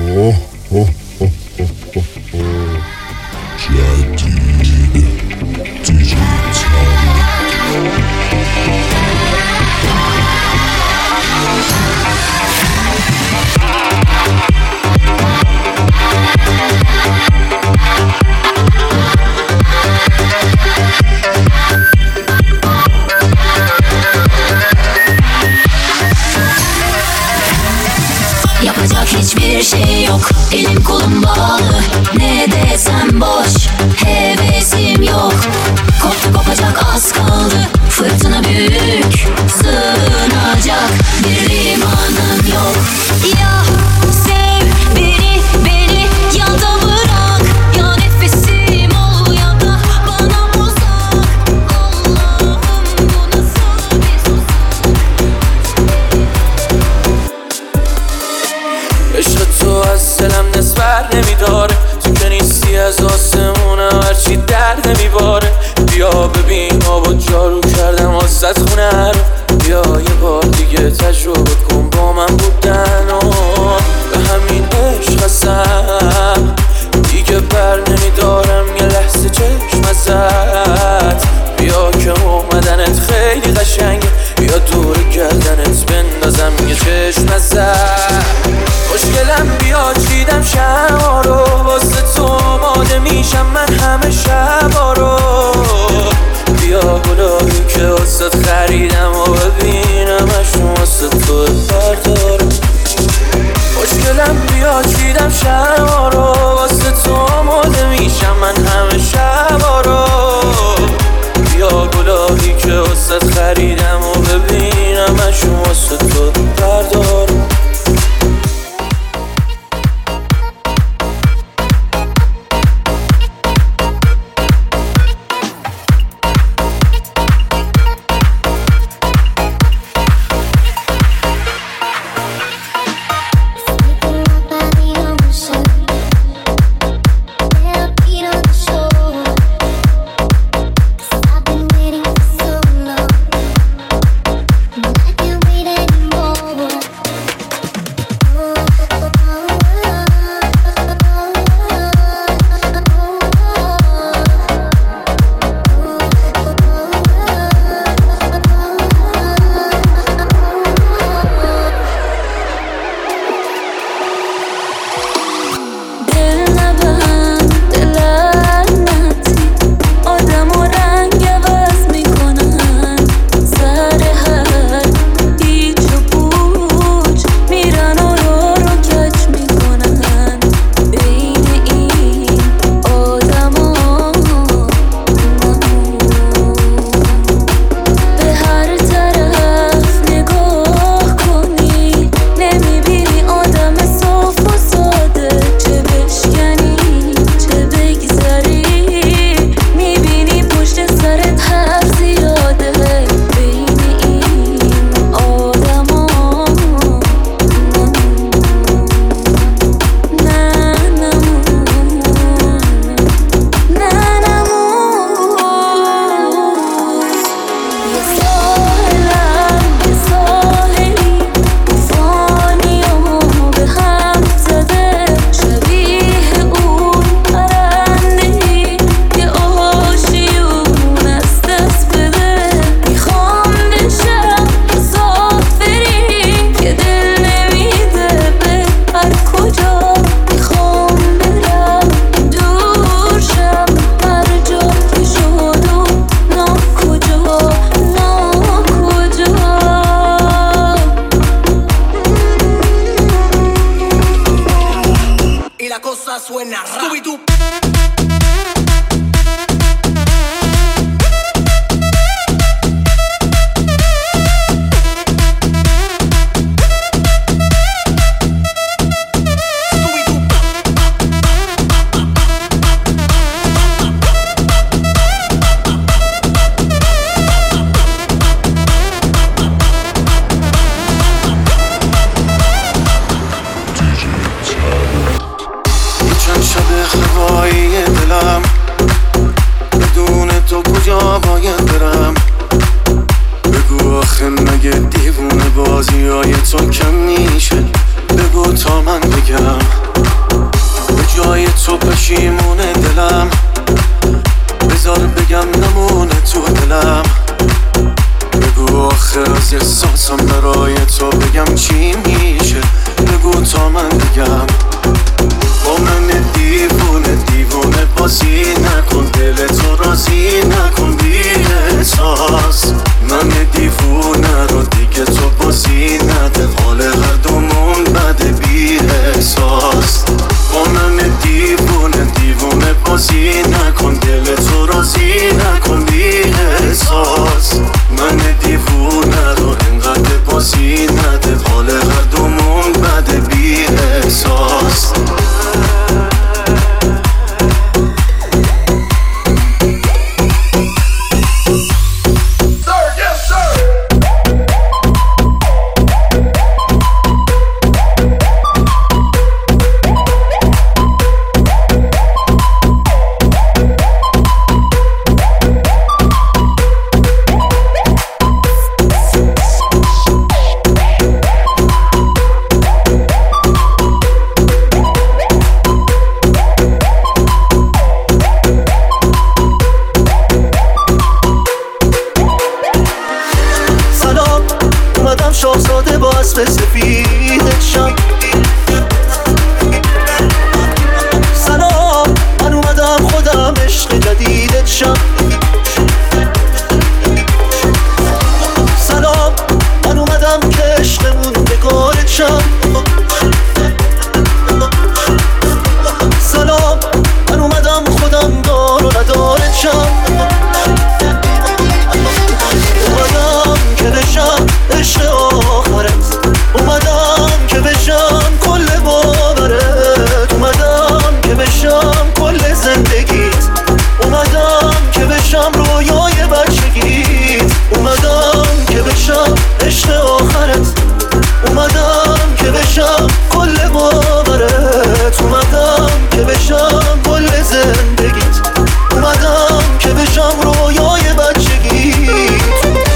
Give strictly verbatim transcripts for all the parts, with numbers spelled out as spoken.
اوه اوه اوه اوه اوه جدید دیجیتال Yapacak hiçbir şey yok, elim kolum bağlı. Ne desem boş, hevesim yok. Koptu kopacak az kaldı, fırtına büyük. Sığınacak bir limanım yok. Ya sev beni, beni ya da bırak. Ya nefesim ol ya da bana uzak. Allah'ım bu nasıl bir tuzak. عشق تو از دلم نسبر نمیداره، تو که نیستی از آسمونم هرچی درد نمیباره. بیا ببین آبا جارو کردم واسه خونه رو، بیا یه بار دیگه تجربه کن با من بودن و به همین عشق هستم دیگه بر نمیدارم یه لحظه چشم ازت. بیا که اومدنت خیلی قشنگه، بیا دور گردنت بندازم یه چشم ازت. خوشگلم بیا چیدم شما رو واسه تو آماده میشم من همه شبا رو. بیا گلابی که واسه خریدم و ببینمشون واسه تو بردارم. خوشگلم بیا چیدم شما رو واسه تو آماده میشم من همه شبا رو. بیا گلابی که واسه خریدم و ببینمشون واسه تو بردارم. Suena Scooby-Doo. خواهی دلم بدون تو کجا باید برم؟ بگو آخه مگه دیوونه بازی های تو کم میشه؟ بگو تا من بگم تو پشیمونه دلم، بذار بگم نمونه تو دلم. بگو آخر از احساسم برای تو بگم چی میشه، بگو تا من بگم. با من دیوونه دیوونه بازی نکن، دل تو راضی نکن بی احساس. من دیوونه رو دیگه تو بازی نده، حال هر دومون بده بی احساس. با من دیوونه دیوونه بازی نکن، دل تو راضی نکن بی احساس. من دیوونه رو اینقدر بازی نده، حال هر دومون بده بی احساس. شاهزاده با اسب سفیدت شم. سلام من اومدم خودم عشق جدیدت شم. سلام من اومدم که عشقمون نگارت شم. سلام من اومدم خودم دار و ندارت شم. اومدم که بشم عشق آخرت، اومدم که بشم کل باورت، اومدم که بشم کل زندگیت، اومدم که بشم رویای بچگیت، اومدم که بشم عشق آخرت، اومدم که بشم کل باورت، اومدم که بشم کل زندگیت، اومدم که بشم رویای بچگیت.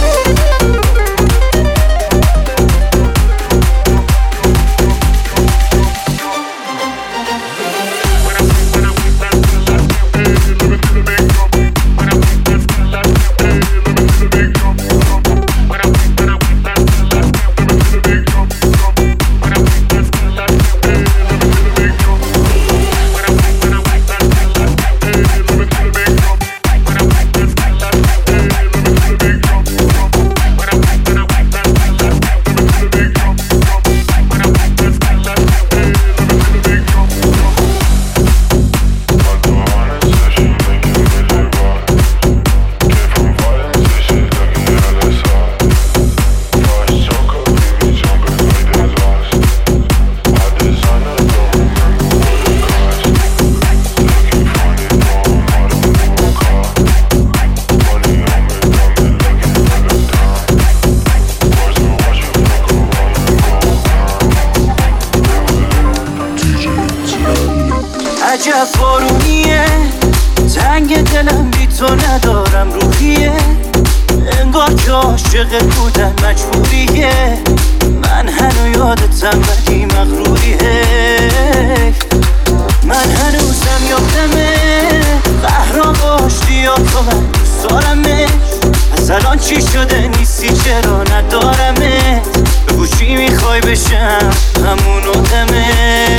عجب بارونیه، تنگ دلم بی تو ندارم روحیه، انگار که عاشقت بودن مجبوریه، من هنو یادتم بدی مغروریه، من هنوزم یادمه قهران باشتی یا تو من دوست دارمش، از الان چی شده نیستی چرا ندارمت، بگو چی میخوای بشم همون آدمه،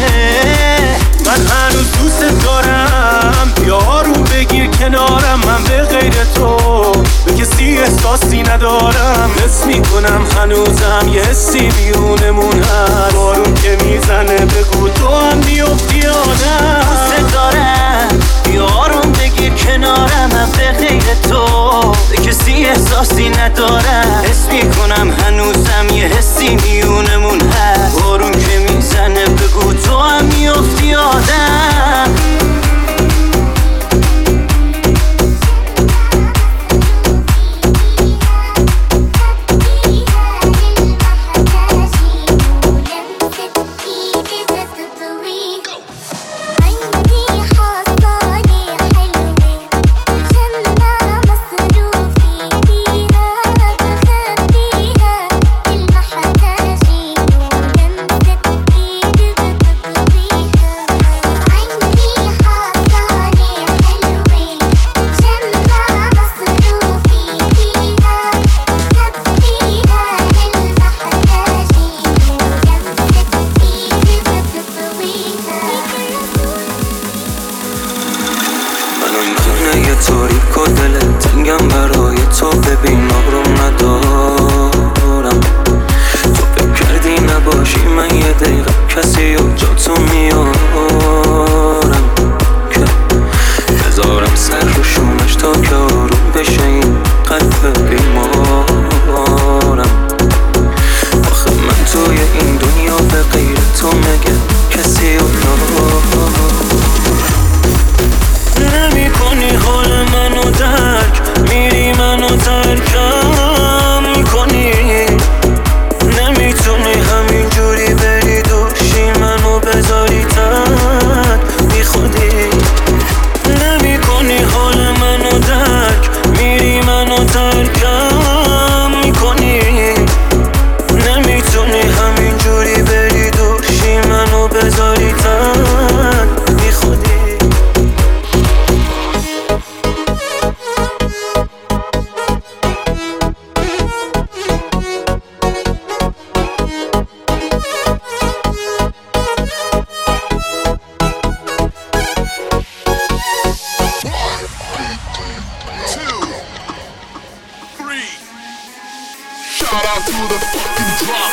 من هنوز دوست دارم بیا آروم بگیر کنارم، من به غیر تو به کسی احساسی ندارم، حس میکنم هنوزم یه حسی بیرونمون هست، بارون که میزنه بگو تو هم بیفتی آدم، دوست دارم بیا آروم بگیر کنارم، من به غیر تو به کسی احساسی ندارم، حس میکنم هنوزم یه حسی میونمون هست، بارون که میزنه بگو تو هم میفتی آدم. بگم برای تو ببین آروم ندارم. تو فکر کردی نباشی من یه دقیقه کسی و جا تو میارم که بذارم سر رو شونش تا که آروم بشه این قلب بیمارم. آخه من توی این دنیا به غیر تو مگه کسی و نمی کنی حال منو درک، میری منو ترکم میکنی، نمیتونی همین جوری بری دوشی منو بذاری تک بی خودی. نمی کنی حال منو درک، میری منو ترکم میکنی، نمیتونی همین جوری بری دوشی منو بذاری تک بی خودی. Shout out to the fucking drop.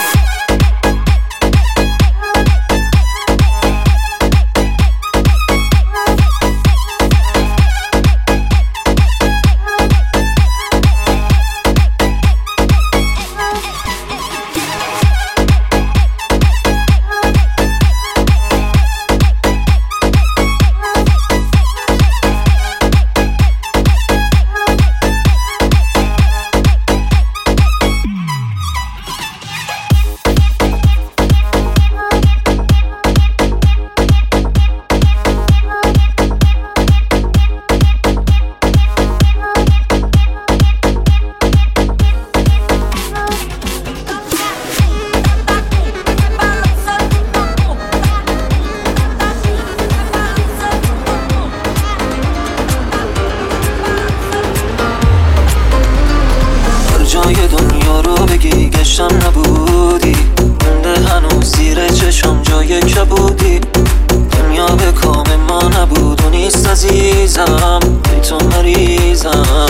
جای دنیا رو بگی گشتم نبودی، مونده هنوز زیر چشم جای کبودی. دنیا به کام ما نبود و نیست عزیزم، بی تو مریضم.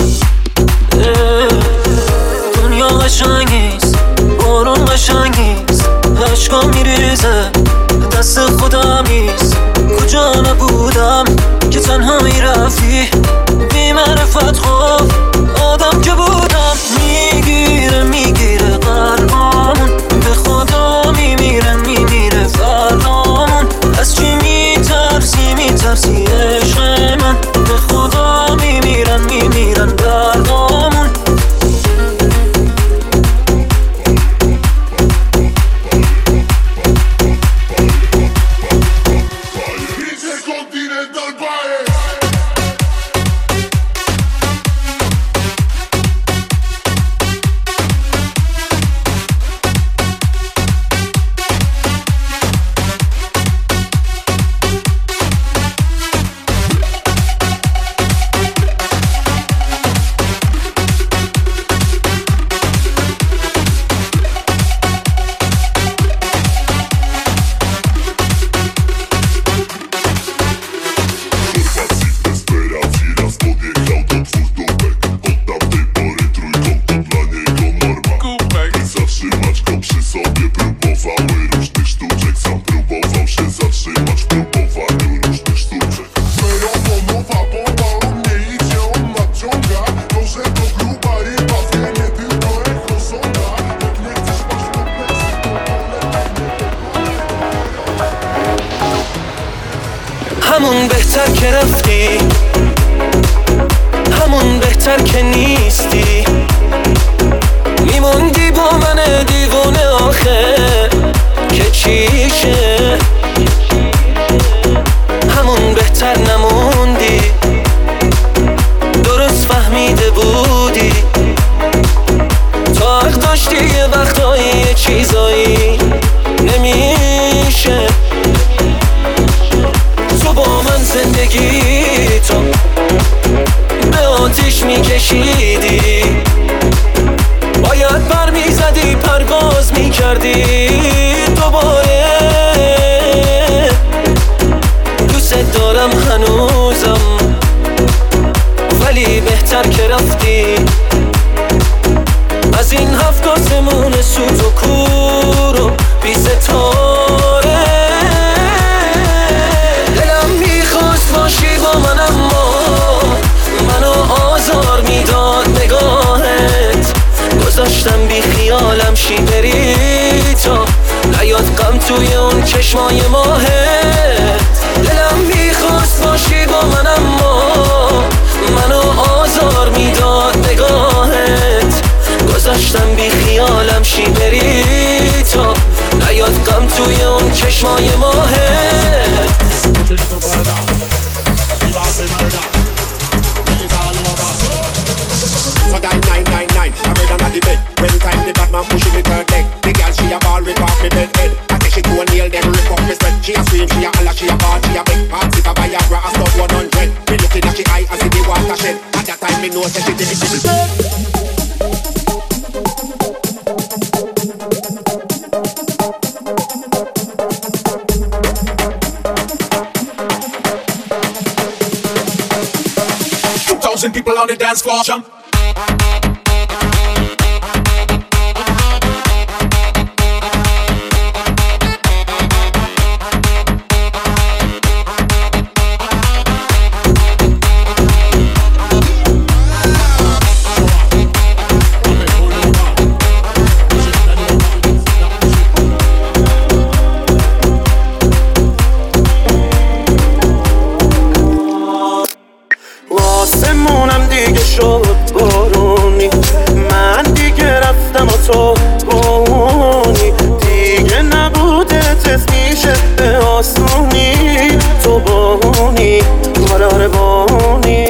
دنیا قشنگ نیست، بارون قشنگ نیست، عشقا میریزه دست خودم نیست. کجا نبودم که تنها میرفتی بی معرفت خوف آدم که بودم. میگیره میگیره قلبامون، به خدا میمیره میمیره فرامون. از چی میترسی میترسی عشق من، به خدا میمیرن میمیرن دردامون. همون بهتر که رفتی، همون بهتر که نیستی. میموندی با من دیوونه آخه که چیشه. همون بهتر نموندی، درست فهمیده بودی. تا حق داشتی یه وقتایی یه چیزایی نمیشه. تو با من زندگی تو به آتیش میکشیدی، باید بر میزدی پرواز میکردی دوباره. گذاشتم بی خیالم شی بری تا نیاد غم توی اون چشمای ماهت. دلم میخواست باشی با من اما منو آزار میداد نگاهت. گذاشتم بی خیالم شی بری تا نیاد غم توی اون چشمای ماهت. So nine nine nine nine, I'm right on the bed. When time the bad man pushing me her leg, the girl she a ball rip off me bed head. I take she to a nail then rip off me sweat. She a scream, she a holler, she a ball, she a beg. Heart sick a Viagra, a stop one hundred. Me looking at she eye as if the water shed. At that time me know say she did it to me bed. Two thousand people on the dance floor, jump. آسمونم دیگه شد بارونی، من دیگه رفتم و تو بونی. دیگه نبوده تست میشه به آسونی، تو بونی قرار بونی.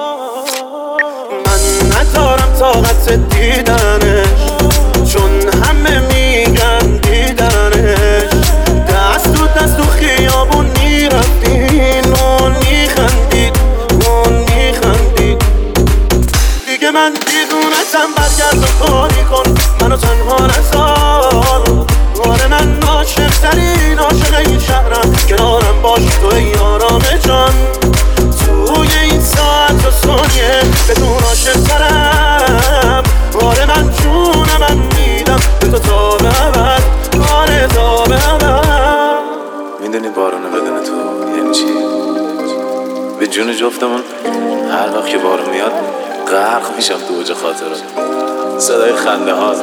من ندارم طاقت دیدنش چون همه میگن دیدنش. دست تو دست تو خیابون میرفتین و میخندید و میخندید. دیگه من دیدونتم برگرد و کاری کن، منو تنها نذار. آره من عاشق ترین عاشق این شهرم، کنارم باش تو ای آرام جان. توی این ساعت و ثانیه بدون عاشق ترم. آره من جونم میدم به تو تا به ابد، آره تا به ابد. میدونی بارونه بدون تو یعنی چی؟ به جون جفتمون هر وقت که بارون میاد غرق میشم تو اوج خاطرات. صدای خنده هات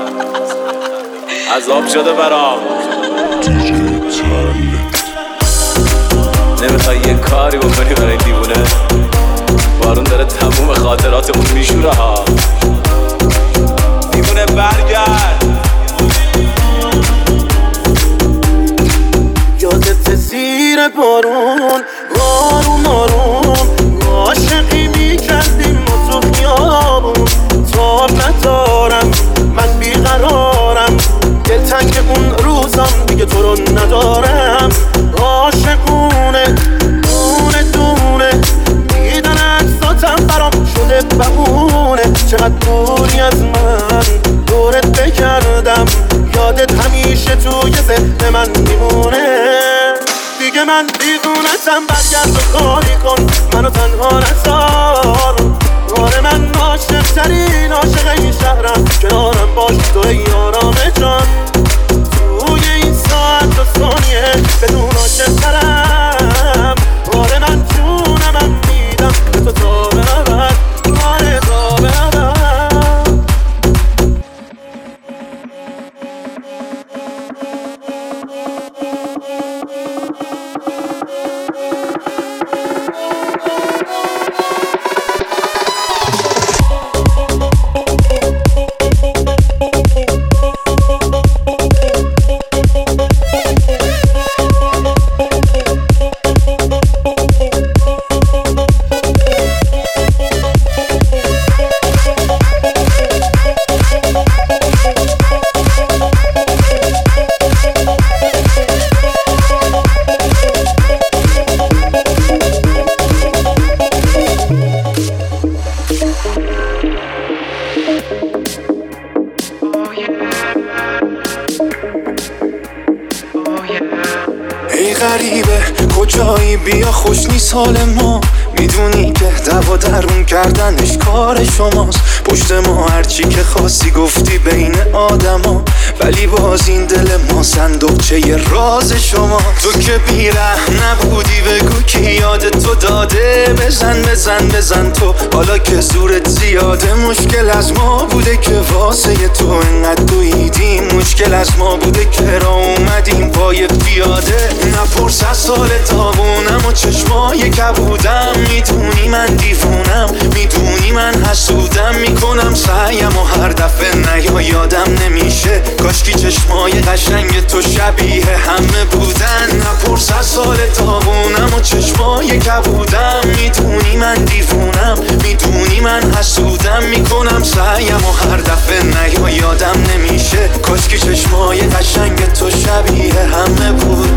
عذاب شده برام. نمیخوای یه کاری بکنی برای دیوونه؟ بارون داره تموم خاطراتمون میشوره ها. دیوونه برگرد. یادت زیر بارون آروم آروم عاشقی میکردیم ما تو خیابون. تاب ندارم من بیقرارم، دلتنگ اون روزم دیگه تو رو ندارم. عاشقونه دونه دونه دیدن عکساتم برام شده بهونه. چقدر دوری از من دورت بگردم، یادت همیشه توی ذهن من میمونه. دیگه من دیوونتم برگرد و کاری کن، منو تنها نذار. آره من عاشق ترین عاشق این شهرم، کنارم باش تو ای آرام جان. توی این ساعت و ثانیه بدون عاشق ترم. آره من جونم میدم به تو تا به ابد، آره تا به ابد. ای غریبه کجایی بیا خوش نیست حال ما. میدونی که دوا درون کردنش کار شماست. پشت ما هرچی که خواستی گفتی بین آدما، ولی باز این دل ما صندوقچه ی راز شما. تو که بیرحم نبودی بگو کی یاد تو داده. بزن بزن بزن تو حالا که زورت زیاده. مشکل از ما بوده که واسه تو انقدر دویدیم. مشکل از ما بوده که را اومدیم پای پیاده. نپرس از سال تابونم و چشمای کبودم. میدونی من دیوونم، میدونی من حسودم. میکنم سعیم و هر دفعه نیا یادم نمیشه. کاشکی چشمای قشنگ تو شبیه همه بودن. نپرس از سال تابونم و چشمای کبودم. میدونی من دیوونم، میدونی من حسودم. میکنم سعیم و هر دفعه نیا یادم نمیشه. کاشکی چشمای قشنگ تو شبیه همه بودن.